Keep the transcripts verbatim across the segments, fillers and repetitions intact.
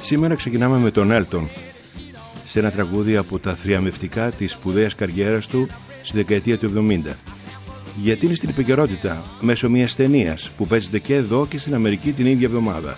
Σήμερα ξεκινάμε με τον Έλτον, σε ένα τραγούδι από τα θριαμβευτικά της σπουδαίας καριέρας του στη δεκαετία του εβδομήντα. Γιατί είναι στην επικαιρότητα μέσω μιας ταινίας που παίζεται και εδώ και στην Αμερική την ίδια εβδομάδα.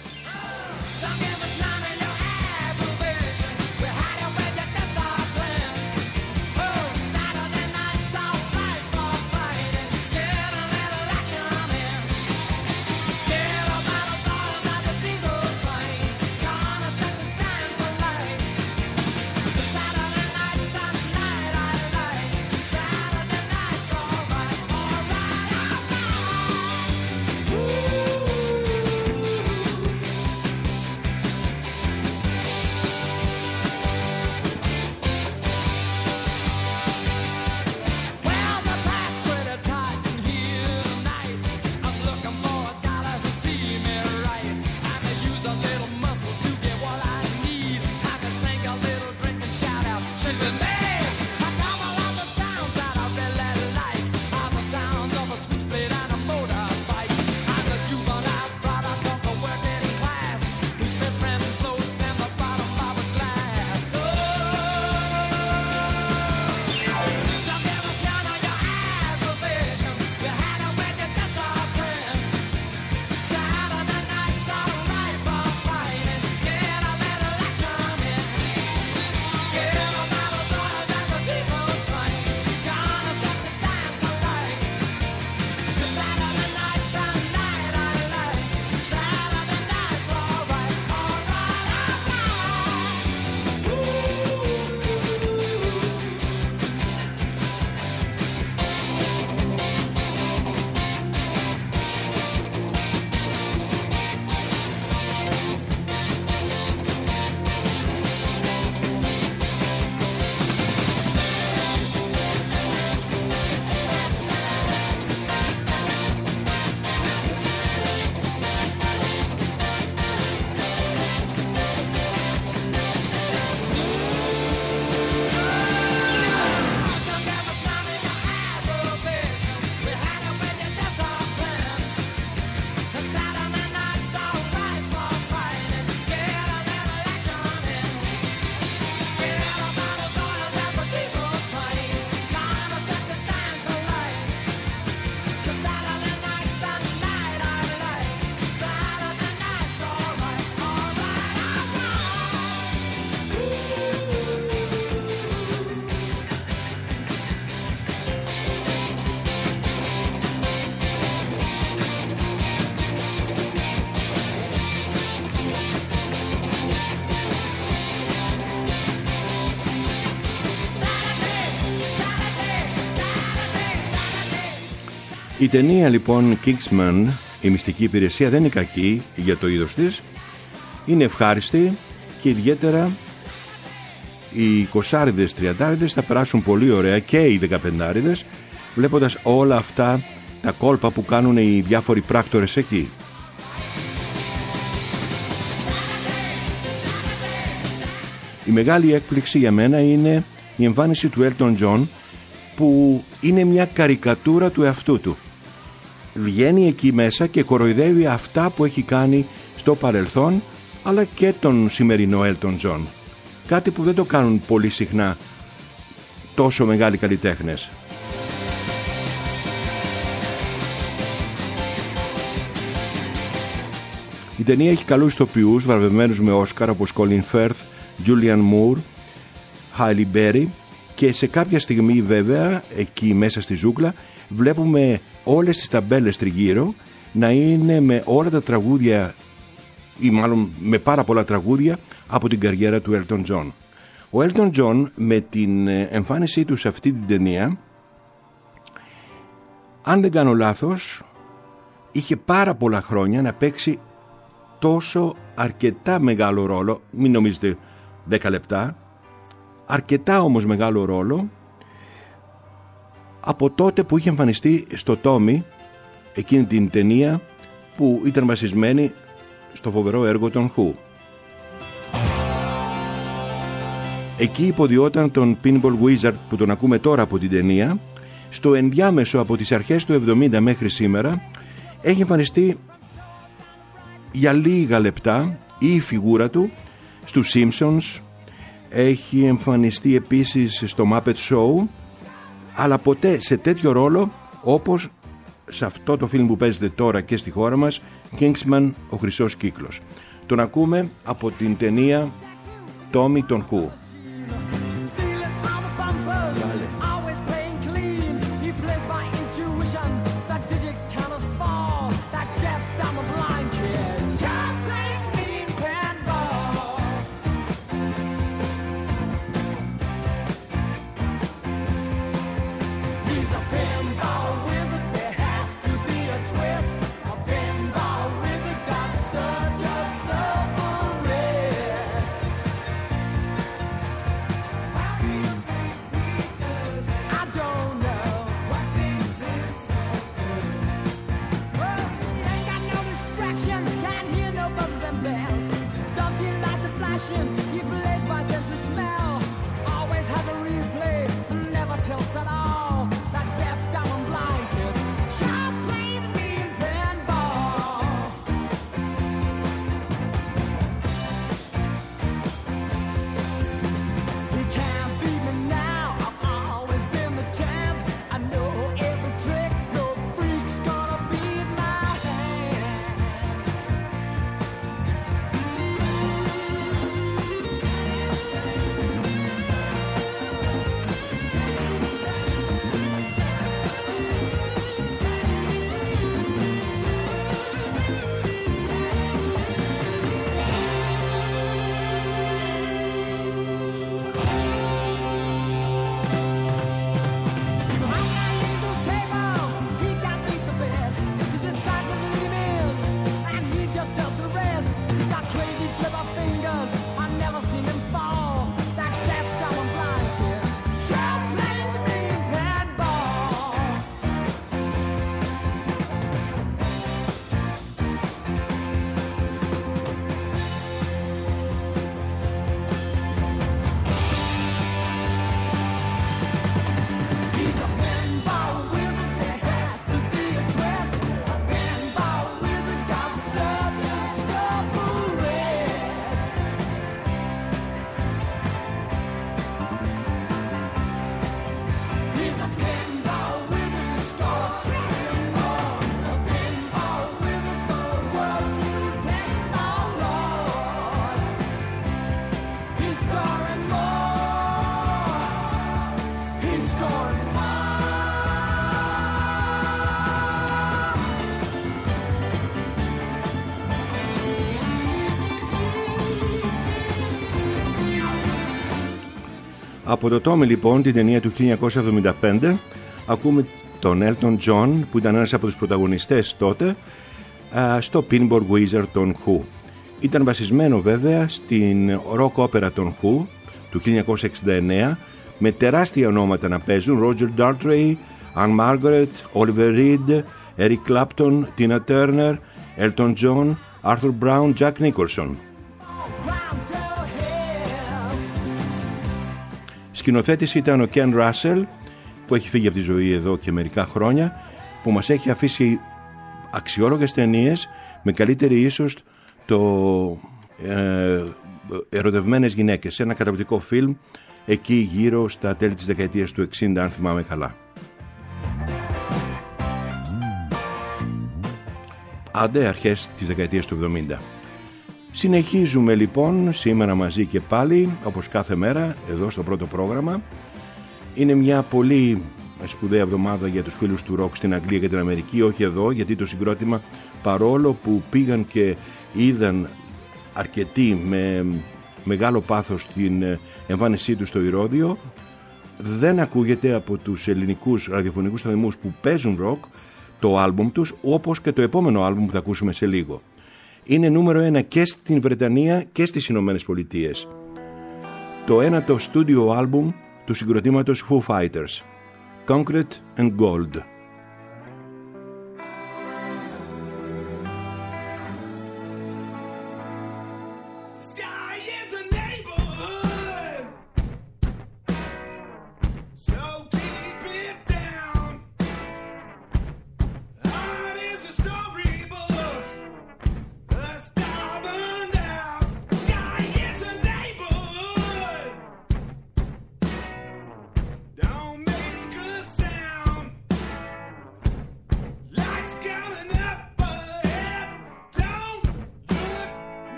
Η ταινία λοιπόν Kingsman, η μυστική υπηρεσία, δεν είναι κακή για το είδος της. Είναι ευχάριστη και ιδιαίτερα οι εικοσάριδες, τριαντάριδες θα περάσουν πολύ ωραία, και οι δεκαπεντάριδες, βλέποντας όλα αυτά τα κόλπα που κάνουν οι διάφοροι πράκτορες εκεί. Η μεγάλη έκπληξη για μένα είναι η εμφάνιση του Elton John, που είναι μια καρικατούρα του εαυτού του. Βγαίνει εκεί μέσα και κοροϊδεύει αυτά που έχει κάνει στο παρελθόν, αλλά και τον σημερινό Elton John. Κάτι που δεν το κάνουν πολύ συχνά τόσο μεγάλοι καλλιτέχνες. Η ταινία έχει καλούς ηθοποιούς βραβευμένους με Όσκαρ, όπως Colin Firth, Julianne Moore, Halle Berry, και σε κάποια στιγμή βέβαια εκεί μέσα στη ζούγκλα βλέπουμε όλες τις ταμπέλες τριγύρω να είναι με όλα τα τραγούδια, ή μάλλον με πάρα πολλά τραγούδια από την καριέρα του Elton John. Ο Elton John με την εμφάνισή του σε αυτή την ταινία, αν δεν κάνω λάθος, είχε πάρα πολλά χρόνια να παίξει τόσο αρκετά μεγάλο ρόλο, μην νομίζετε δέκα λεπτά, αρκετά όμως μεγάλο ρόλο, από τότε που είχε εμφανιστεί στο Tommy, εκείνη την ταινία που ήταν βασισμένη στο φοβερό έργο των Who. Εκεί υποδιόταν τον Pinball Wizard που τον ακούμε τώρα από την ταινία. Στο ενδιάμεσο από τις αρχές του εβδομήντα μέχρι σήμερα έχει εμφανιστεί για λίγα λεπτά ή η φιγούρα του στους Simpsons, έχει εμφανιστεί επίσης στο Muppet Show, αλλά ποτέ σε τέτοιο ρόλο όπως σε αυτό το φιλμ που παίζεται τώρα και στη χώρα μας, Kingsman, ο Χρυσός Κύκλος. Τον ακούμε από την ταινία Tommy τον Who. Από το Tommy λοιπόν, την ταινία του χίλια εννιακόσια εβδομήντα πέντε, ακούμε τον Elton John, που ήταν ένας από τους πρωταγωνιστές τότε, στο Pinball Wizard των Who. Ήταν βασισμένο βέβαια στην rock όπερα των Who του χίλια εννιακόσια εξήντα εννέα, με τεράστια ονόματα να παίζουν: Roger Daltrey, Anne Margaret, Oliver Reed, Eric Clapton, Tina Turner, Elton John, Arthur Brown, Jack Nicholson. Σκηνοθέτης ήταν ο Ken Russell, που έχει φύγει από τη ζωή εδώ και μερικά χρόνια, που μας έχει αφήσει αξιόλογες ταινίες, με καλύτερη ίσως το ε, Ερωτευμένες γυναίκες, ένα καταπληκτικό φιλμ εκεί γύρω στα τέλη της δεκαετίας του εξήντα, αν θυμάμαι καλά. Άντε, αρχές της δεκαετίας του εβδομήντα. Συνεχίζουμε λοιπόν σήμερα μαζί και πάλι, όπως κάθε μέρα, εδώ στο πρώτο πρόγραμμα. Είναι μια πολύ σπουδαία εβδομάδα για τους φίλους του ροκ στην Αγγλία και την Αμερική, όχι εδώ, γιατί το συγκρότημα, παρόλο που πήγαν και είδαν αρκετοί με μεγάλο πάθος την εμφάνισή του στο Ηρώδειο, δεν ακούγεται από τους ελληνικούς ραδιοφωνικούς σταθμούς που παίζουν ροκ το άλμπουμ τους, όπως και το επόμενο άλμπουμ που θα ακούσουμε σε λίγο. Είναι νούμερο ένα και στην Βρετανία και στις Ηνωμένες Πολιτείες. Το ένατο στούντιο άλμπουμ του συγκροτήματος Foo Fighters, Concrete and Gold. Isn't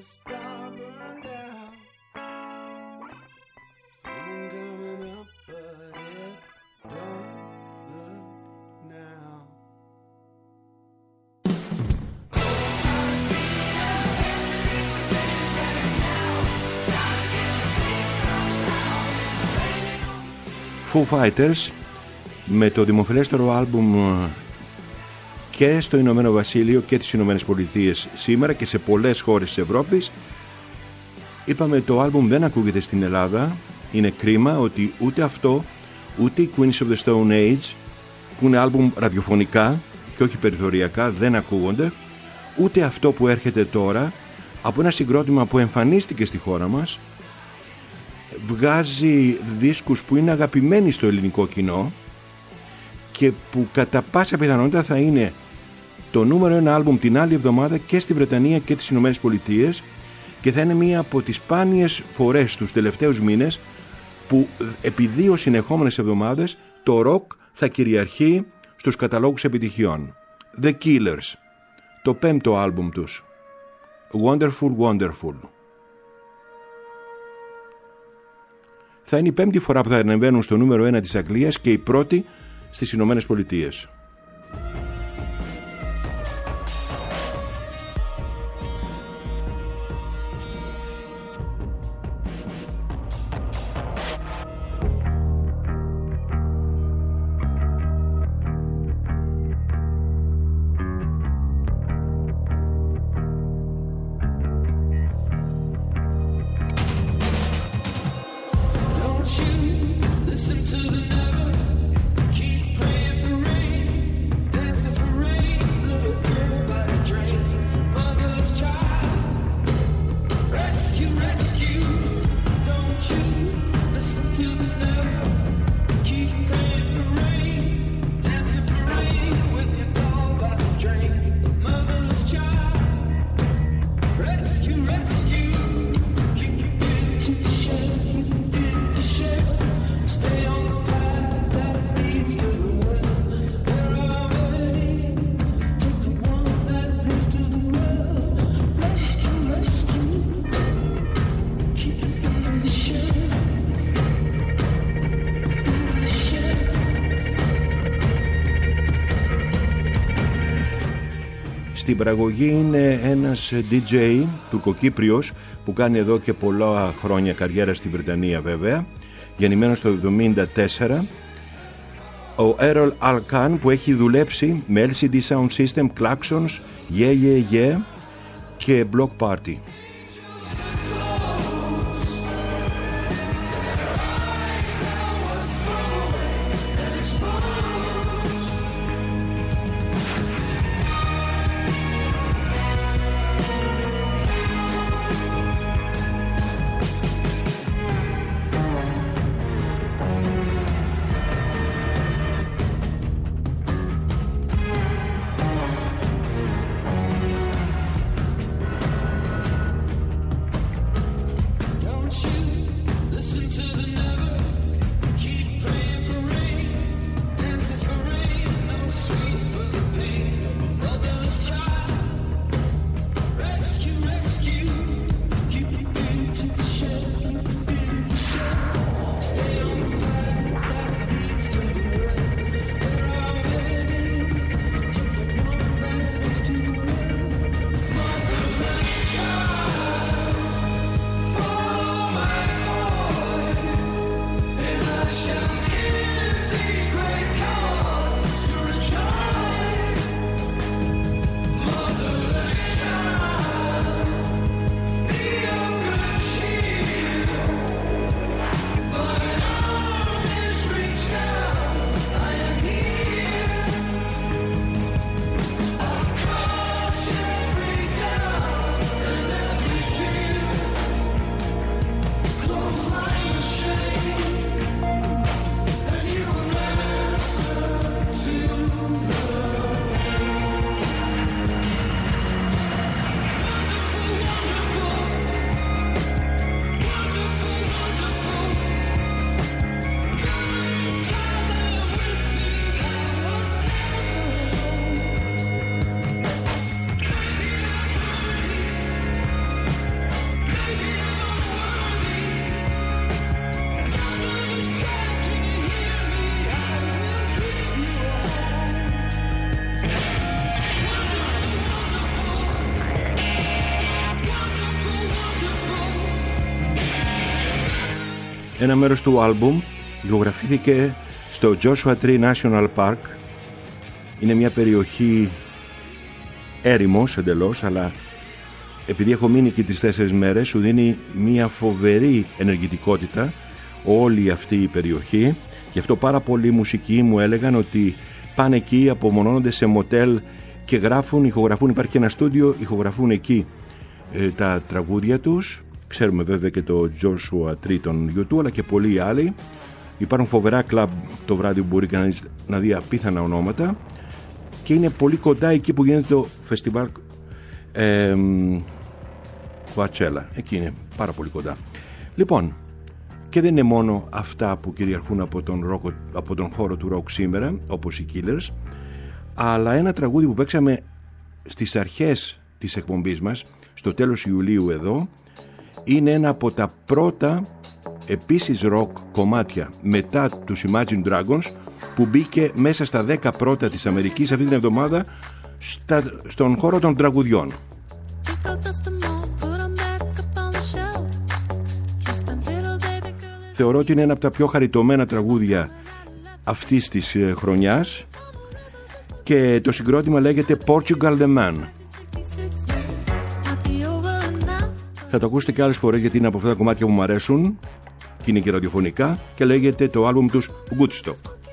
star burned out. Someone coming up ahead. Don't look now. Foo Fighters με το δημοφιλέστερο άλμπουμ και στο Ηνωμένο Βασίλειο και τις Ηνωμένες Πολιτείες σήμερα και σε πολλές χώρες της Ευρώπης. Είπαμε το άλμπουμ δεν ακούγεται στην Ελλάδα. Είναι κρίμα ότι ούτε αυτό ούτε οι Queens of the Stone Age, που είναι άλμπουμ ραδιοφωνικά και όχι περιθωριακά, δεν ακούγονται, ούτε αυτό που έρχεται τώρα από ένα συγκρότημα που εμφανίστηκε στη χώρα μας, βγάζει δίσκους που είναι αγαπημένοι στο ελληνικό κοινό και που κατά πάσα πιθανότητα θα είναι το νούμερο ένα άλμπουμ την άλλη εβδομάδα και στη Βρετανία και τις Ηνωμένες Πολιτείες, και θα είναι μία από τις σπάνιες φορές τους τελευταίους μήνες που επί δύο συνεχόμενες εβδομάδες το ροκ θα κυριαρχεί στους καταλόγους επιτυχιών. The Killers, το πέμπτο άλμπουμ τους, Wonderful Wonderful. Θα είναι η πέμπτη φορά που θα ανεβαίνουν στο νούμερο ένα της Αγγλίας και η πρώτη στις Ηνωμένες Πολιτείες. Στην παραγωγή είναι ένας ντι τζέι τουρκοκύπριος που κάνει εδώ και πολλά χρόνια καριέρα στη Βρετανία, βέβαια, γεννημένος το εβδομήντα τέσσερα, ο Errol Alkan, που έχει δουλέψει με ελ σι ντι Sound System, Klaxons, Yeah Yeah Yeah και Block Party. Ένα μέρος του άλμπουμ ηχογραφήθηκε στο Joshua Tree National Park. Είναι μια περιοχή έρημος εντελώς, αλλά επειδή έχω μείνει εκεί τις τέσσερις μέρες, σου δίνει μια φοβερή ενεργητικότητα όλη αυτή η περιοχή. Γι' αυτό πάρα πολλοί μουσικοί μου έλεγαν ότι πάνε εκεί, απομονώνονται σε μοτέλ και γράφουν, ηχογραφούν. Υπάρχει και ένα στούντιο, ηχογραφούν εκεί ε, τα τραγούδια τους. Ξέρουμε βέβαια και το Joshua Tree των γιου τού, αλλά και πολλοί άλλοι. Υπάρχουν φοβερά κλαμπ το βράδυ που μπορεί κανείς να δει απίθανα ονόματα, και είναι πολύ κοντά εκεί που γίνεται το φεστιβάλ ε, Coachella. Εκεί είναι πάρα πολύ κοντά. Λοιπόν, και δεν είναι μόνο αυτά που κυριαρχούν από τον, rock, από τον χώρο του rock σήμερα, όπως οι Killers, αλλά ένα τραγούδι που παίξαμε στις αρχές της εκπομπής μας, στο τέλος Ιουλίου εδώ, είναι ένα από τα πρώτα επίσης rock κομμάτια μετά τους Imagine Dragons, που μπήκε μέσα στα δέκα πρώτα της Αμερικής αυτή την εβδομάδα στα, στον χώρο των τραγουδιών. Θεωρώ ότι είναι ένα από τα πιο χαριτωμένα τραγούδια αυτής της χρονιάς, και το συγκρότημα λέγεται Portugal The Man. Θα το ακούσετε και άλλες φορές, γιατί είναι από αυτά τα κομμάτια που μου αρέσουν και είναι και ραδιοφωνικά, και λέγεται το άλμπουμ τους Woodstock.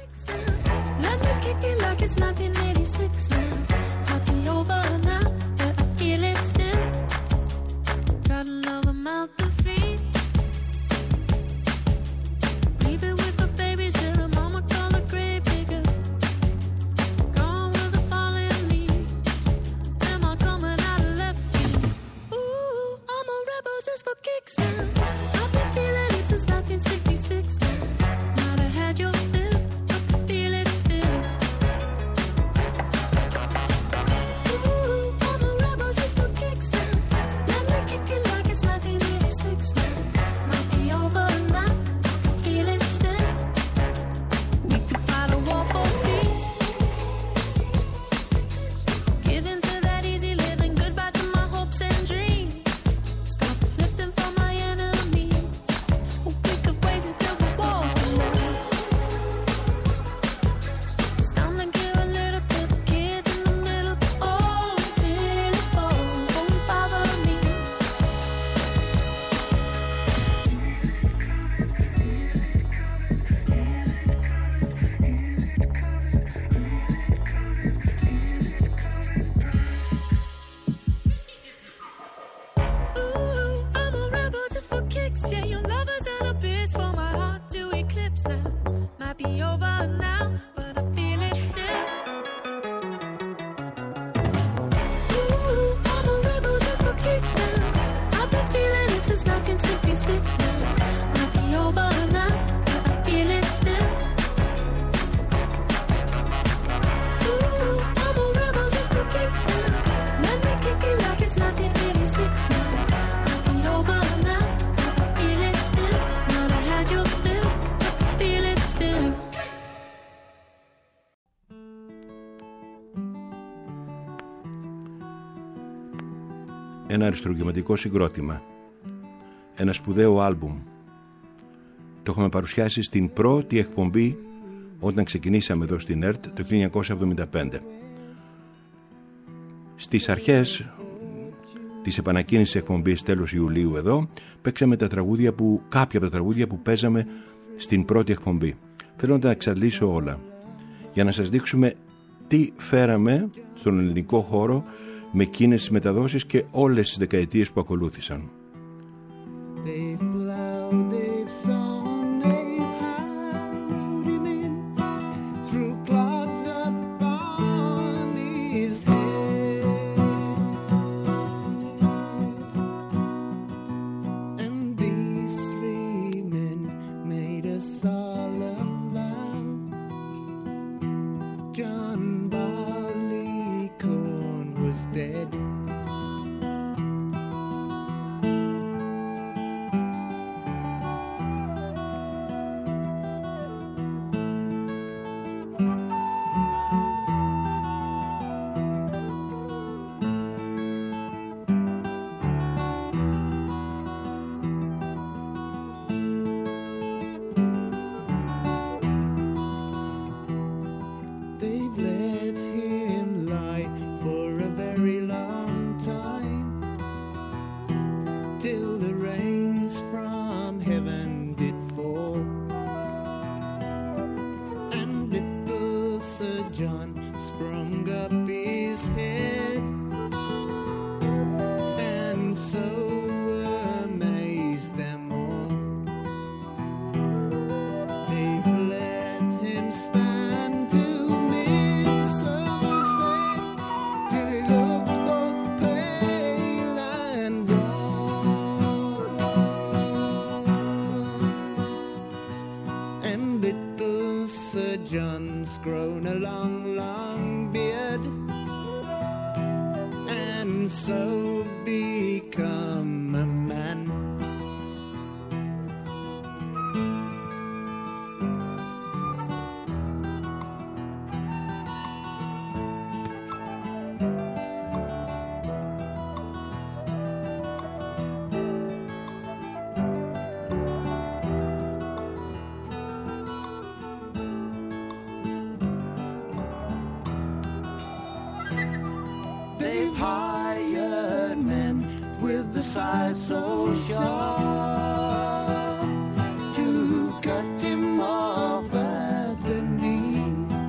Ένα αριστουργηματικό συγκρότημα, ένα σπουδαίο άλμπουμ. Το έχουμε παρουσιάσει στην πρώτη εκπομπή όταν ξεκινήσαμε εδώ στην ΕΡΤ το χίλια εννιακόσια εβδομήντα πέντε. Στις αρχές της επανακίνησης εκπομπής τέλος Ιουλίου εδώ παίξαμε τα τραγούδια που, κάποια από τα τραγούδια που παίζαμε στην πρώτη εκπομπή. Θέλω να τα εξαντλήσω όλα για να σας δείξουμε τι φέραμε στον ελληνικό χώρο με εκείνες τις μεταδόσεις και όλες τις δεκαετίες που ακολούθησαν. Dead. Sir John sprung up his head, and so amazed them all. They've let him stand to midsummer's day, till he looked both pale and drawn. And little Sir John's grown a long, long beard, and so become a man. They've hired men with the side so sharp to cut him off at the knee.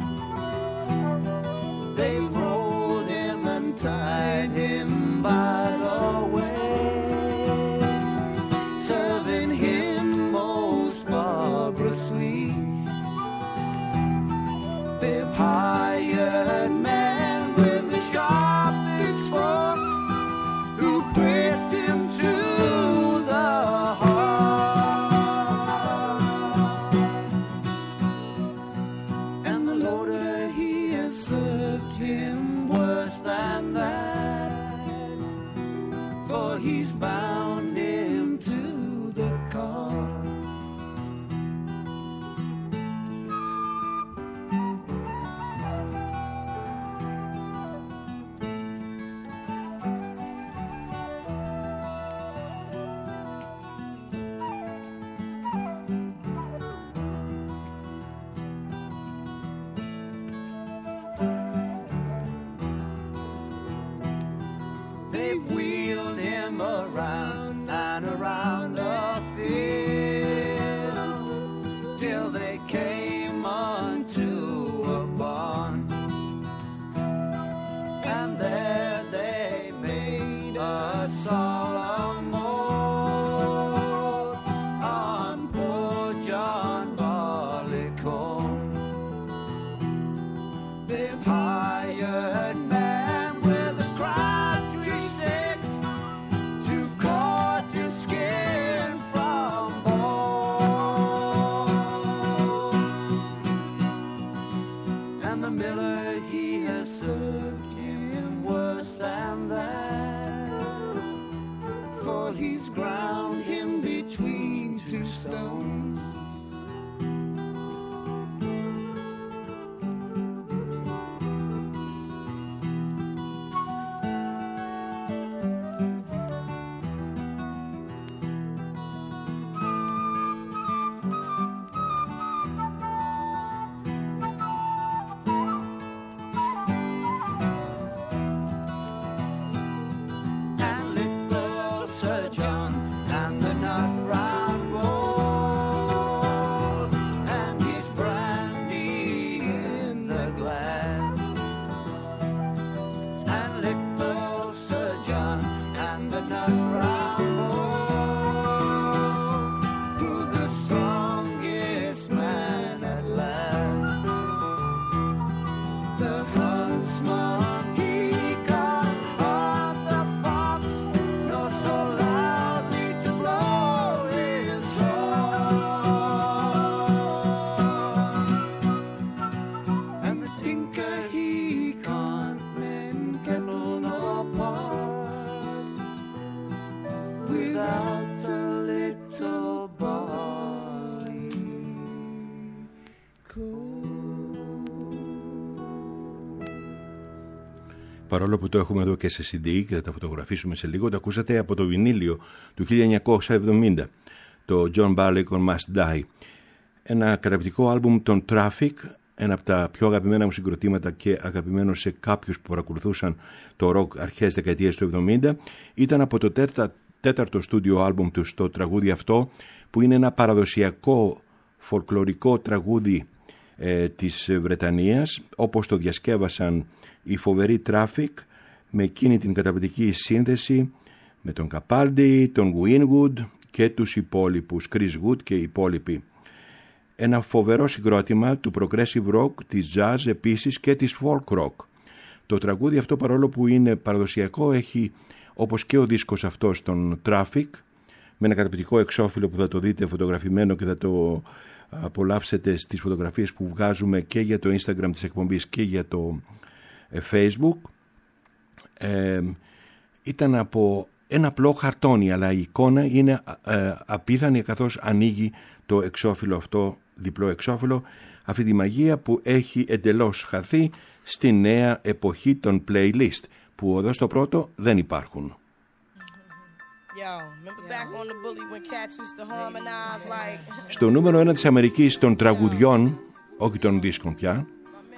They rolled him and tied him by the way, serving him most barbarously. They've hired men with the sharp pitchforks who pricked him to the heart. And the loader, he has served him worse than that, for he's bound him to the cart. They wheeled him around and around the field till they came unto a barn, and there they made a solemn oath on poor John Barleycorn. They've hired men with a crabtree six to cut him skin from bone. And the miller, he has served him worse than that, for he's ground him between two stones. And little Sir John and the nut round bowl, and his brandy in the glass. And little Sir John and the nut round bowl proved the strongest man at last. The huntsman, he cut off the fox, nor so loudly to blow his horn. And the tinker, he can't mend kettle nor pots without a little barleycorn. Παρόλο που το έχουμε εδώ και σε σι ντι και θα τα φωτογραφίσουμε σε λίγο, το ακούσατε από το βινίλιο του χίλια εννιακόσια εβδομήντα, το John Barleycorn Must Die. Ένα καταπληκτικό άλμπουμ των Traffic, ένα από τα πιο αγαπημένα μου συγκροτήματα και αγαπημένο σε κάποιους που παρακολουθούσαν το ροκ αρχές δεκαετίας του εβδομήντα. Ήταν από το τέτα, τέταρτο στούντιο άλμπουμ του στο τραγούδι αυτό, που είναι ένα παραδοσιακό φολκλωρικό τραγούδι ε, της Βρετανίας, όπως το διασκεύασαν οι φοβεροί Traffic με εκείνη την καταπληκτική σύνδεση με τον Capaldi, τον Winwood και τους υπόλοιπους, Chris Wood και οι υπόλοιποι. Ένα φοβερό συγκρότημα του progressive rock, της jazz επίσης και της folk rock. Το τραγούδι αυτό, παρόλο που είναι παραδοσιακό, έχει, όπως και ο δίσκος αυτός, τον Traffic, με ένα καταπληκτικό εξώφυλλο που θα το δείτε φωτογραφημένο και θα το απολαύσετε στις φωτογραφίες που βγάζουμε και για το Instagram της εκπομπής και για το ε, Facebook. Ε, ήταν από ένα απλό χαρτόνι, αλλά η εικόνα είναι ε, απίθανη καθώς ανοίγει το εξώφυλλο αυτό, διπλό εξώφυλλο, αυτή τη μαγεία που έχει εντελώς χαθεί στη νέα εποχή των playlist, που εδώ στο πρώτο δεν υπάρχουν. Στο νούμερο ένα της Αμερικής των τραγουδιών, όχι των δίσκων πια,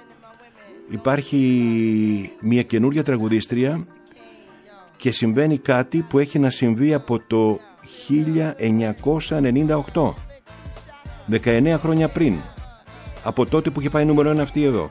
υπάρχει μια καινούρια τραγουδίστρια και συμβαίνει κάτι που έχει να συμβεί από το χίλια εννιακόσια ενενήντα οκτώ, δεκαεννέα χρόνια πριν, από τότε που είχε πάει νούμερο ένα αυτή εδώ.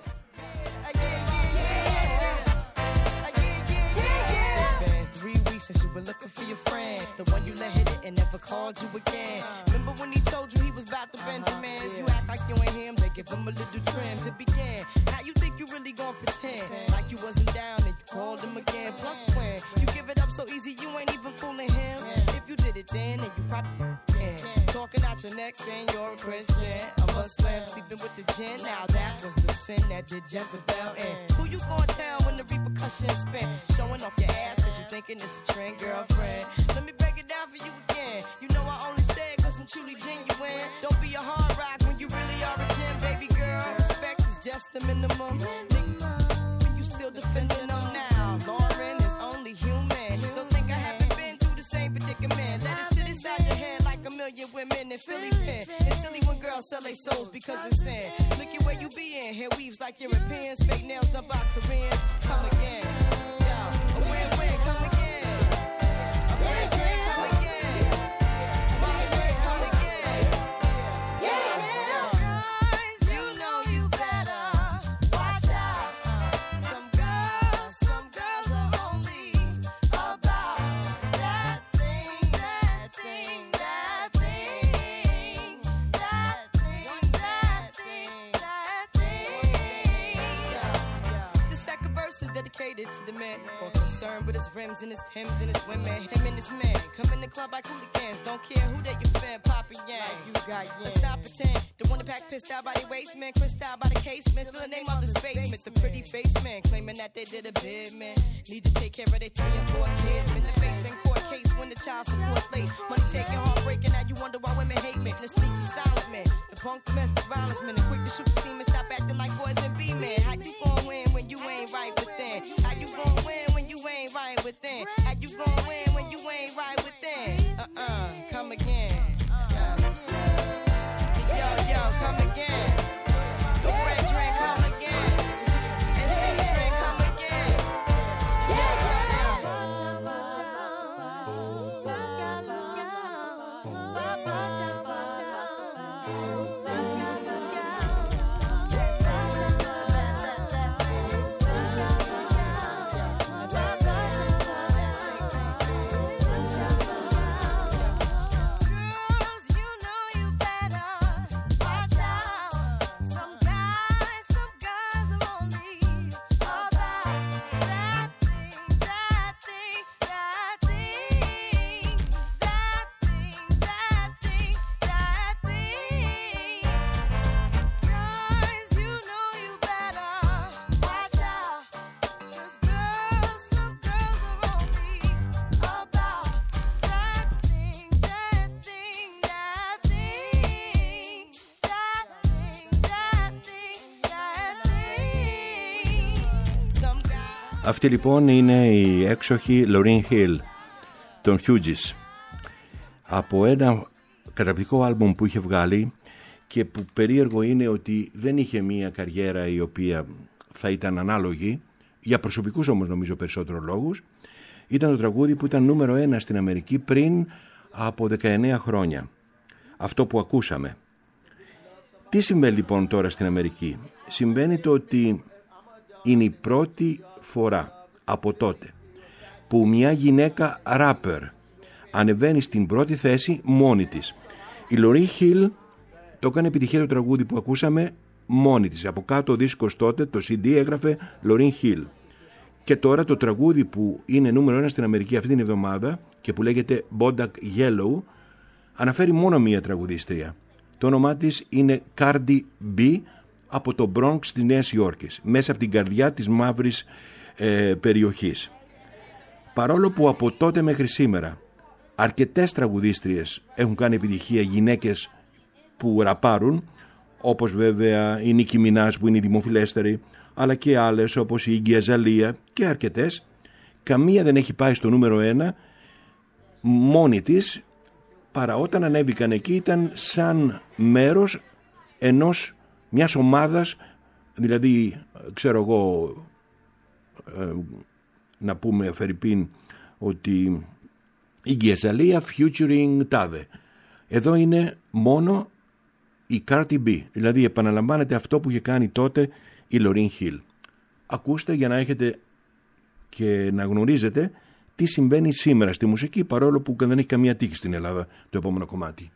Called you again. Remember when he told you he was about to Benjamins? You act like you ain't him, they give him a little trim to begin. Now you think you really gon' pretend like you wasn't down and you called him again. Plus when you give it up so easy, you ain't even fooling him. If you did it then, then you probably can. Talking out your neck saying you're a Christian, a Muslim, sleeping with the gin. Now that was the sin that did Jezebel in. Who you gon' tell when the repercussions spin? Showing off your ass cause you thinking it's a trend, girlfriend. Let me break it down for you again. You know I only say it cause I'm truly genuine. Don't be a hard rock when you really are a gem, baby girl. Respect is just the minimum. Nigga, you still defending them now. Lauren is only human. Don't think I haven't been through the same predicament. Let it sit inside your head like a million women in Philly pen. It's silly when girls sell their souls because it's sin. Look at where you be in. Hair weaves like Europeans. Fake nails done by Koreans. Come again. Yo, a win-win, come again. Dedicated to the man, more concerned with his rims and his Timbs and his women. Him and his man come in the club like hooligans. Don't care who they your fan, poppin' yang. Like you got yeah. Let's not pretend. The one that pack pissed out by the waist man, crissed out by the casement. Still the name of the basement. The pretty face man claiming that they did a bid man. Need to take care of their three and four kids. Been the face in court case when the child support's late. Money taking, heartbreaking. Now you wonder why women hate me. The sneaky silent man, the punk domestic violence man, the quick to shoot the semen. Stop acting like boys and be men. How you gon' win when you ain't right within? How you gon' win when you ain't right within? How you gon' win when you ain't right within? Uh-uh, come again. Uh, yo, yo, come again. The red drink, come again. And six drink, come again. Yeah, yeah, yeah. Αυτή λοιπόν είναι η έξοχη Lauryn Hill των Fugees, από ένα καταπληκτικό άλμπουμ που είχε βγάλει και που περίεργο είναι ότι δεν είχε μία καριέρα η οποία θα ήταν ανάλογη, για προσωπικούς όμως νομίζω περισσότερο λόγους. Ήταν το τραγούδι που ήταν νούμερο ένα στην Αμερική πριν από δεκαεννέα χρόνια. Αυτό που ακούσαμε. Τι συμβαίνει λοιπόν τώρα στην Αμερική? Συμβαίνει το ότι είναι η πρώτη φορά από τότε που μια γυναίκα ράπερ ανεβαίνει στην πρώτη θέση μόνη της. Η Lauryn Hill το έκανε επιτυχία το τραγούδι που ακούσαμε μόνη της. Από κάτω ο δίσκος τότε, το σι ντι έγραφε Lauryn Hill. Και τώρα το τραγούδι που είναι νούμερο ένα στην Αμερική αυτή την εβδομάδα και που λέγεται Bodak Yellow αναφέρει μόνο μία τραγουδίστρια. Το όνομά της είναι Cardi B από το Bronx της Νέας Υόρκης, μέσα από την καρδιά της μαύρης ε, περιοχής. Παρόλο που από τότε μέχρι σήμερα αρκετές τραγουδίστριες έχουν κάνει επιτυχία, γυναίκες που ραπάρουν, όπως βέβαια η Νίκη Μινάζ που είναι η δημοφιλέστερη, αλλά και άλλες όπως η Iggy Azalea και αρκετές, καμία δεν έχει πάει στο νούμερο ένα μόνη της, παρά όταν ανέβηκαν εκεί ήταν σαν μέρος ενός μιας ομάδας, δηλαδή ξέρω εγώ ε, να πούμε φερειπίν ότι η Iggy Azalea featuring τάδε. Εδώ είναι μόνο η Cardi B, δηλαδή επαναλαμβάνεται αυτό που είχε κάνει τότε η Lauryn Hill. Ακούστε για να έχετε και να γνωρίζετε τι συμβαίνει σήμερα στη μουσική, παρόλο που δεν έχει καμία τύχη στην Ελλάδα το επόμενο κομμάτι.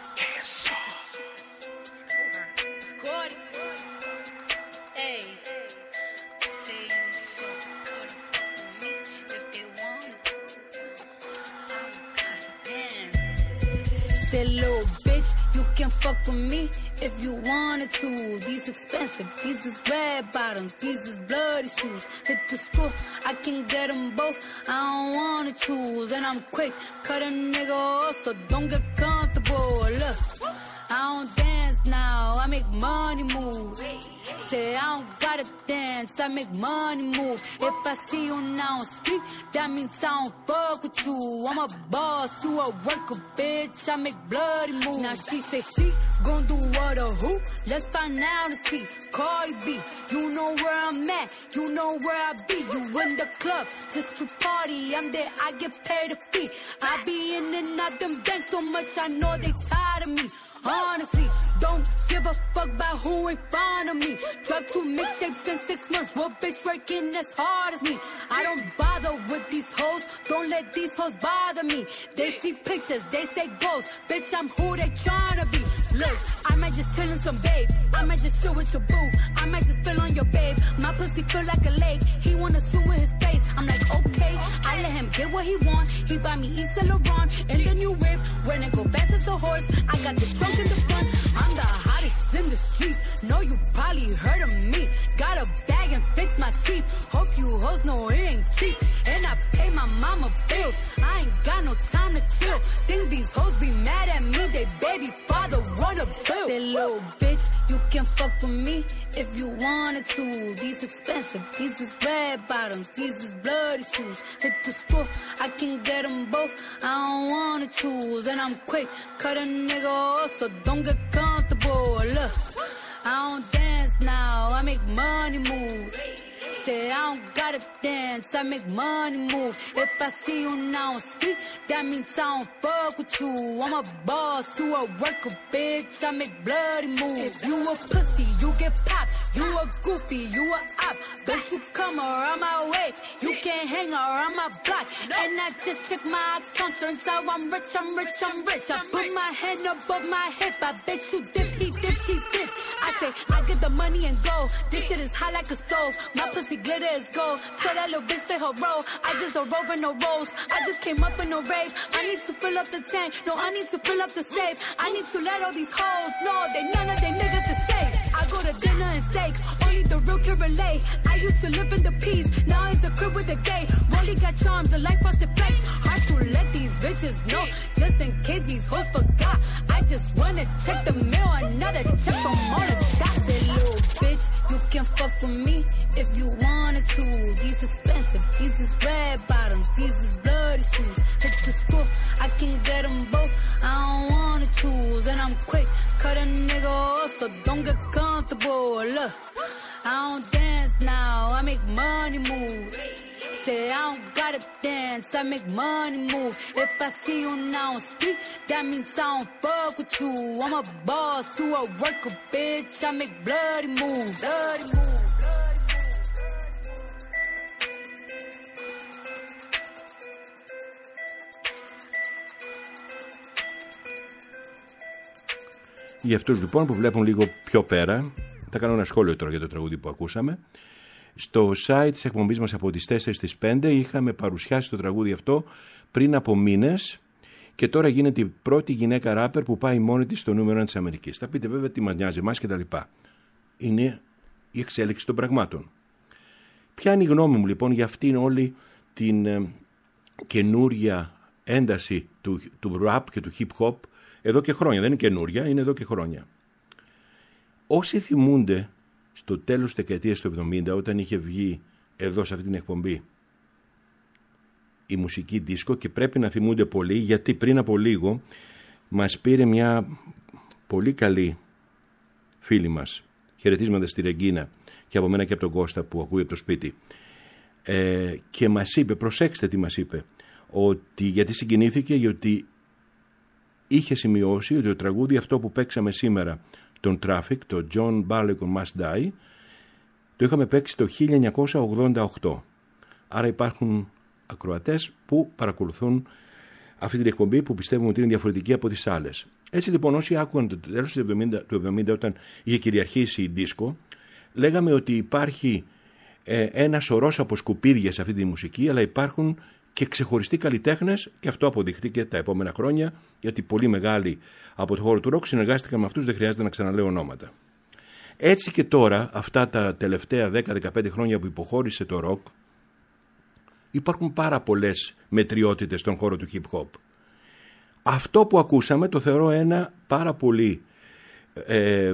Fuck with me if you wanted to. These expensive, these is red bottoms, these is bloody shoes. Hit the school, I can get them both. I don't wanna choose, and I'm quick, cut a nigga off, so don't get comfortable. Look, I don't dance now, I make money move. Say I don't gotta dance, I make money move. If I see you now speak, that means I don't fuck with you. I'm a boss, you a worker, bitch. I make bloody moves. Now she say she gon' do what or who? Let's find out and see. Cardi B, you know where I'm at, you know where I be. You in the club just to party. I'm there, I get paid a fee. I be in and out them banks so much, I know they tired of me. Honestly, don't give a fuck about who in front of me. Drop two mixtapes in six months. What bitch working as hard as me? I don't bother with these hoes. Don't let these hoes bother me. They see pictures, they say ghosts. Bitch, I'm who they tryna be. Look, I might just chill in some babe. I might just chill with your boo. I might just spill on your babe. My pussy feel like a lake. He wanna swim with his face. I'm like, okay. I let him get what he want. He buy me Yves Saint Laurent and the new whip. When it go fast as a horse, I got the trunk in the front. I'm the hottest in the street. Know you probably heard of me. Got a bag and fix my teeth. Hope you hoes know it ain't cheap. And I pay my mama bills. I ain't got no time to chill. Think these hoes be mad at me. They baby father run a bill. Say little bitch, you can fuck with me if you wanted to. These expensive, these is red bottoms, these is bloody shoes. Hit the school, I can get them both. I don't wanna choose, and I'm quick, cut a nigga off, so don't get comfortable. Look, I don't dance now, I make money moves. Say I don't gotta dance, I make money move. If I see you now speak, that means I don't fuck with you. I'm a boss, you a worker, bitch. I make bloody moves. If you a pussy, you get popped. You a goofy, you a op. Don't you come around my way. You can't hang around my block. And I just check my account, turns out I'm rich, I'm rich, I'm rich. I put my hand above my hip. I bet you dip, he dip, she dip. I say I get the money and go. This shit is hot like a stove. My pussy glitter is gold. Tell that little bitch play her role. I just a rover, no rolls. I just came up in a rave. I need to fill up the tank. No, I need to fill up the safe. I need to let all these hoes know they none of they niggas is safe. I go to dinner and steak. Only the real can relate. I used to live in the peace. Now it's the crib with the gay. Rolly got charms, the life frosted flakes. Hard to let these bitches know. Just in case these hoes forgot. I just wanna check the mail. Another check from all the dots. That little bitch, you can fuck with me if you wanted to. These expensive, these is red bottoms, these is bloody shoes. Hit the school, I can get them both. I don't wanna choose, and I'm quick, cut a nigga off, so don't get comfortable. Look, I don't dance now, I make money moves. say I don't gotta dance, I make money move. If I see you now speak, that means I don't fuck with you. I'm a boss who a worker, bitch. I make bloody moves. Bloody moves. Για αυτούς λοιπόν που βλέπουν λίγο πιο πέρα, θα κάνω ένα σχόλιο τώρα για το τραγούδι που ακούσαμε. Στο site της εκπομπής μας από τις τέσσερις στις πέντε είχαμε παρουσιάσει το τραγούδι αυτό πριν από μήνες και τώρα γίνεται η πρώτη γυναίκα ράπερ που πάει μόνη της στο νούμερο ένα της Αμερικής. Θα πείτε βέβαια τι μας νοιάζει εμάς και τα λοιπά. Είναι η εξέλιξη των πραγμάτων. Ποια είναι η γνώμη μου λοιπόν για αυτήν όλη την ε, καινούρια ένταση του, του rap και του hip hop εδώ και χρόνια. Δεν είναι καινούρια, είναι εδώ και χρόνια. Όσοι θυμούνται στο τέλος της δεκαετίας του εβδομήντα, όταν είχε βγει εδώ σε αυτή την εκπομπή η μουσική δίσκο, και πρέπει να θυμούνται πολύ γιατί πριν από λίγο μας πήρε μια πολύ καλή φίλη μας, χαιρετίσματα στη Ρεγκίνα και από μένα και από τον Κώστα που ακούει από το σπίτι, ε, και μας είπε, προσέξτε τι μας είπε, ότι, γιατί συγκινήθηκε, γιατί είχε σημειώσει ότι το τραγούδι αυτό που παίξαμε σήμερα, τον Traffic, το John Barleycorn Must Die, το είχαμε παίξει το χίλια εννιακόσια ογδόντα οκτώ. Άρα υπάρχουν ακροατές που παρακολουθούν αυτή την εκπομπή που πιστεύουν ότι είναι διαφορετική από τις άλλες. Έτσι λοιπόν, όσοι άκουγαν το τέλος του εβδομήντα, του εβδομήντα όταν είχε κυριαρχήσει η δίσκο, λέγαμε ότι υπάρχει ε, ένα σωρός από σκουπίδια σε αυτή τη μουσική, αλλά υπάρχουν και ξεχωριστοί καλλιτέχνες, και αυτό αποδειχτήκε τα επόμενα χρόνια, γιατί πολύ μεγάλοι από το χώρο του ροκ συνεργάστηκαν με αυτούς, δεν χρειάζεται να ξαναλέω ονόματα. Έτσι και τώρα, αυτά τα τελευταία δέκα με δεκαπέντε χρόνια που υποχώρησε το ροκ, υπάρχουν πάρα πολλές μετριότητες στον χώρο του hip hop. Αυτό που ακούσαμε το θεωρώ ένα πάρα πολύ ε,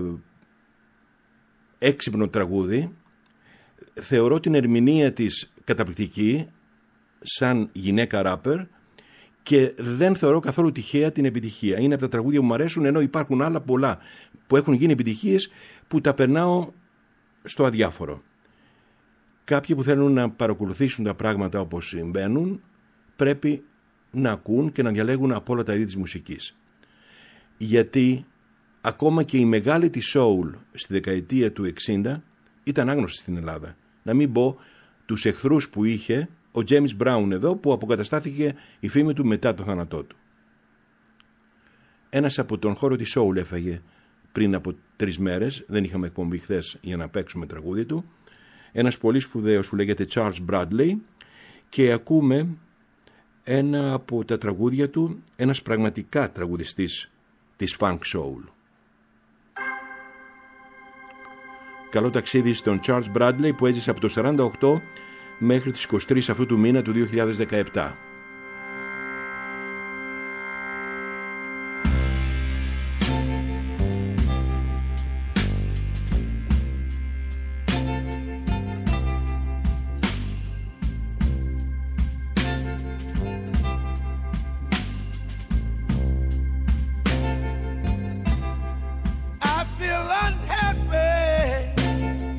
έξυπνο τραγούδι. Θεωρώ την ερμηνεία της καταπληκτική σαν γυναίκα ράπερ και δεν θεωρώ καθόλου τυχαία την επιτυχία. Είναι από τα τραγούδια που μου αρέσουν, ενώ υπάρχουν άλλα πολλά που έχουν γίνει επιτυχίες που τα περνάω στο αδιάφορο. Κάποιοι που θέλουν να παρακολουθήσουν τα πράγματα όπως συμβαίνουν πρέπει να ακούν και να διαλέγουν από όλα τα είδη της μουσικής. Γιατί ακόμα και η μεγάλη της soul στη δεκαετία του εξήντα ήταν άγνωστη στην Ελλάδα. Να μην πω τους εχθρούς που είχε ο James Brown εδώ, που αποκαταστάθηκε η φήμη του μετά το θάνατό του. Ένας από τον χώρο της soul έφαγε πριν από τρεις μέρες, δεν είχαμε εκπομπή χθες για να παίξουμε τραγούδι του, ένας πολύ σπουδαίος που λέγεται Charles Bradley, και ακούμε ένα από τα τραγούδια του, ένας πραγματικά τραγουδιστής της funk soul. Καλό ταξίδι στον Charles Bradley που έζησε από το σαράντα οκτώ μέχρι τις είκοσι τρεις αυτού του μήνα του δύο χιλιάδες δεκαεπτά.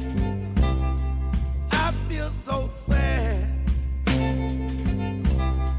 So sad.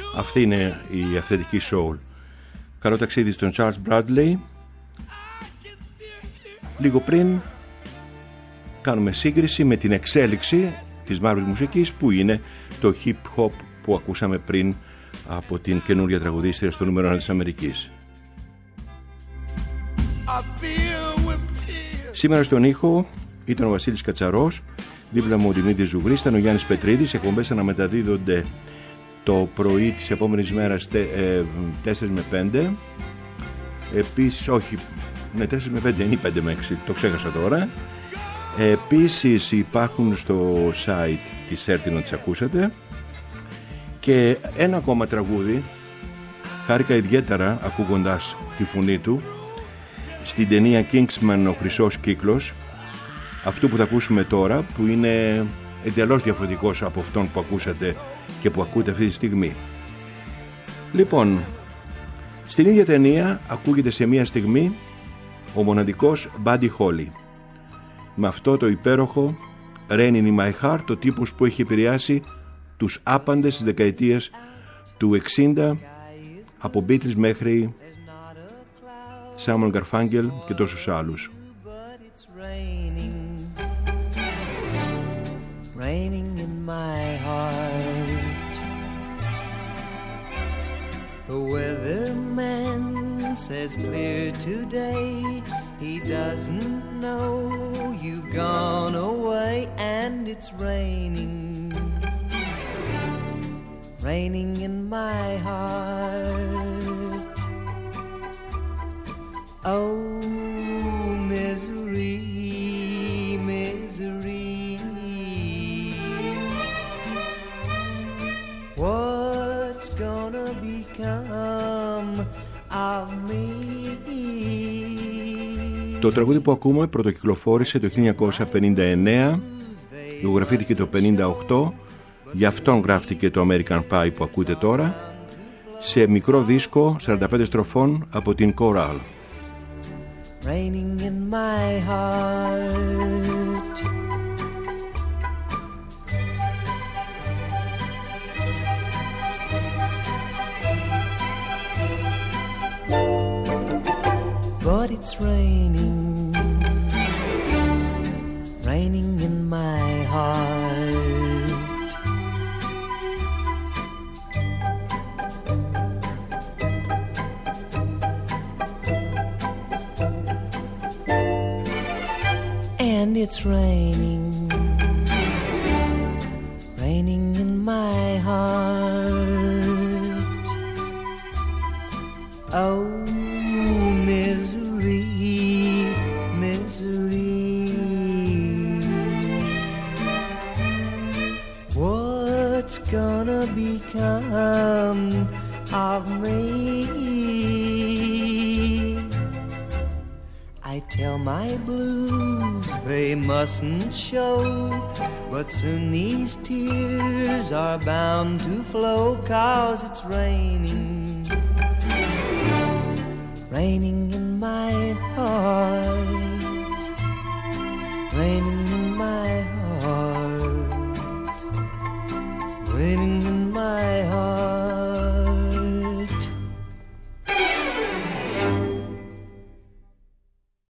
Αυτή είναι η αυθεντική soul. Καλό ταξίδι στον Charles Bradley. Λίγο πριν κάνουμε σύγκριση με την εξέλιξη της μαύρης μουσικής, που είναι το hip hop που ακούσαμε πριν από την καινούρια τραγουδίστρια στο νούμερο ένα της Αμερικής. Σήμερα στον ήχο ήταν ο Βασίλης Κατσαρός, δίπλα μου ο Δημήτρης Ζουγρής, ήταν ο Γιάννης Πετρίδης. Εκπομπές αναμεταδίδονται το πρωί της επόμενης μέρας τέσσερα με πέντε. Επίσης, όχι, ναι, τέσσερα με πέντε, είναι πέντε με έξι, το ξέχασα τώρα. Επίσης υπάρχουν στο site της ΕΡΤΗ να τις ακούσατε. Και ένα ακόμα τραγούδι, χάρηκα ιδιαίτερα ακούγοντας τη φωνή του στην ταινία Kingsman ο Χρυσός Κύκλος, αυτό που θα ακούσουμε τώρα, που είναι εντελώς διαφορετικός από αυτόν που ακούσατε και που ακούτε αυτή τη στιγμή. Λοιπόν, στην ίδια ταινία ακούγεται σε μία στιγμή ο μοναδικός Buddy Holly με αυτό το υπέροχο Raining in My Heart, το τύπος που έχει επηρεάσει τους άπαντες στις δεκαετίες του εξήντα, από Beatles μέχρι Simon Garfunkel και τόσους άλλους. Raining in my heart. The weatherman says clear today. He doesn't know you've gone away, and it's raining, raining in my heart. Oh, misery, misery. What's gonna become of me? Το τραγούδι που ακούμε πρωτοκυκλοφόρησε το χίλια εννιακόσια πενήντα εννέα, ηχογραφήθηκε το πενήντα οκτώ, γι' αυτόν γράφτηκε το American Pie που ακούτε τώρα, σε μικρό δίσκο σαράντα πέντε στροφών από την Coral. Raining in my heart. But it's raining, raining in my heart. And it's raining, raining in my heart. Oh, misery, misery. What's gonna become of me? I tell my blues they mustn't show, but soon these tears are bound to flow, 'cause it's raining, raining in my heart, raining in my heart.